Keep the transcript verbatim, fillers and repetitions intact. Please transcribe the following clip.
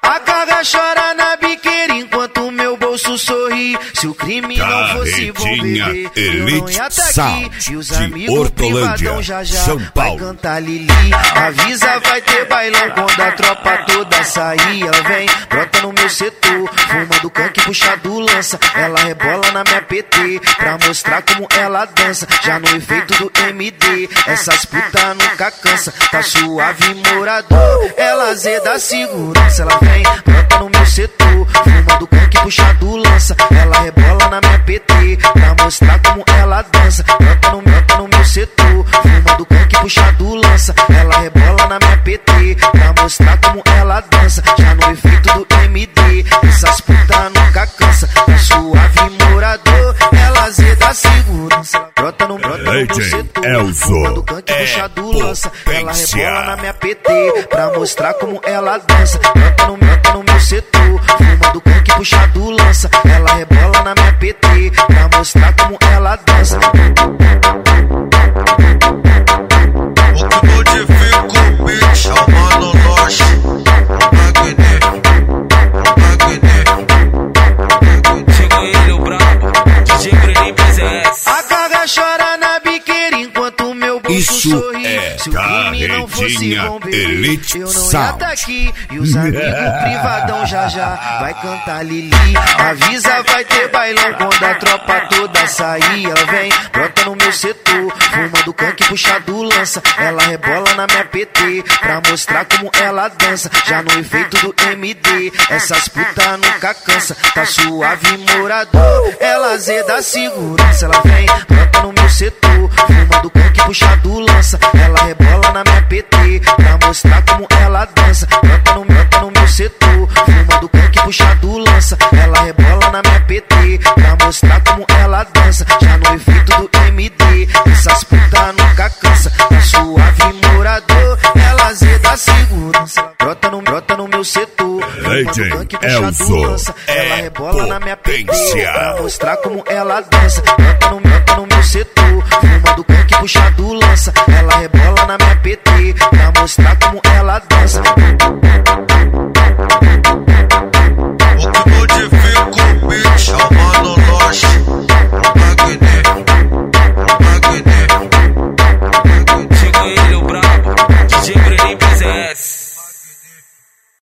A carga chora na biqueira enquanto o meu bolso sorri. Se o crime não fosse bom, bebê, eu não ia tá aqui. E os amigos privadão já já São Paulo. Vai cantar Lili. Avisa, vai ter bailão quando a tropa toda sair. Ela vem, brota no meu setor, fumando canque, puxado lança. Ela rebola na minha P T, pra mostrar como ela dança. Já no efeito do M D, essas putas nunca cansa. Tá suave, morador, ela zeda a segurança. Ela vem, brota no meu setor, fumando canque, puxado lança. Ela rebola na minha P T, pra mostrar como ela dança. Brota no, brota no meu setor, fumando canque, puxado lança. Ela rebola na minha P T, pra mostrar como ela dança. Já no efeito do M D, essas putas nunca cansa. Tá suave, morador, ela zeda a segurança. Brota no, brota no meu setor, fumando canque, puxado lança. Ela rebola na minha P T, pra mostrar como ela dança. Brota no, brota no meu setor, fumando canque, puxado lança. Ela rebola na minha P T, pra mostrar como ela dança. O que modifica o beat é o Mano Loche. Chegou ele, o brabo, D J Breninho P S. A carga chora na biqueira enquanto o meu bolso Isso sorri. é Se o crime não fosse bom, bebê, Elite eu não ia Sound. tá aqui. E os amigos privadão já já vai cantar Lili. Avisa, vai ter bailão quando a tropa toda sair. Ela vem, brota no meu setor, fumando canque, puxado lança. Ela rebola na minha P T, pra mostrar como ela dança. Já no efeito do M D, essas putas nunca cansa. Tá suave, morador, ela zeda a segurança. Ela vem, brota no meu setor, fumando canque, puxado lança. Ela rebola na minha P T, pra mostrar como ela dança. Brota no, brota no meu setor, fumando canque, puxado lança. Ela rebola na minha P T, pra mostrar como ela dança. Já no efeito do M D, essas putas nunca cansa. Tá suave, morador, ela zeda a segurança. Brota no, brota no meu setor, fumando canque, puxado lança. Ela rebola na minha P T, pra mostrar como ela dança. Brota no, brota no meu setor, fumando canque, puxado lança. Ela rebola na minha P T, pra mostrar como ela dança. O que modifica o beat é o Mano